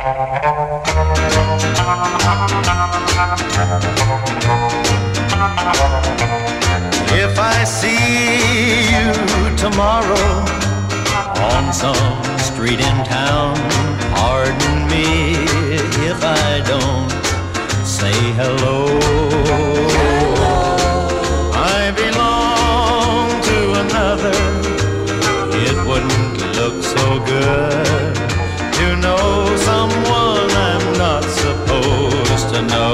If I see you tomorrow on some street in town, pardon me if I don't say hello. I belong to another. It wouldn't look so good to know someone I'm not supposed to know.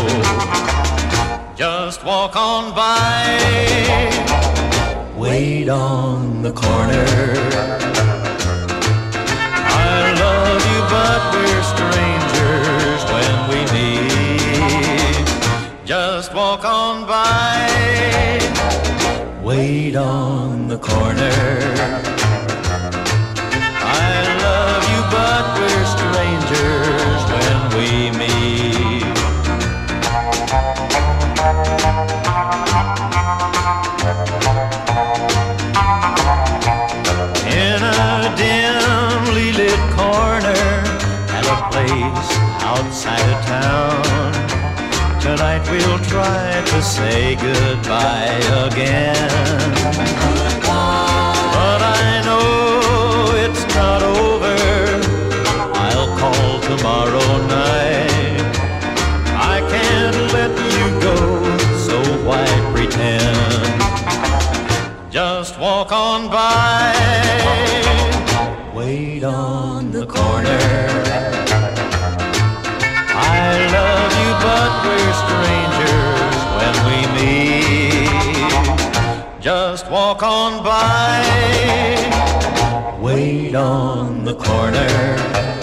Just walk on by, wait on the corner. I love you, but we're strangers when we meet. Just walk on by, wait on the corner. I love you, but we're strangers when we meet. In a dimly lit corner at a place outside of town, tonight we'll try to say goodbye again. But I know it's not over. I'll call tomorrow night. I can't let you go, so why pretend? Just walk on by, wait on the corner. I love you, but we're strangers when we meet. Just walk on by, wait on the corner.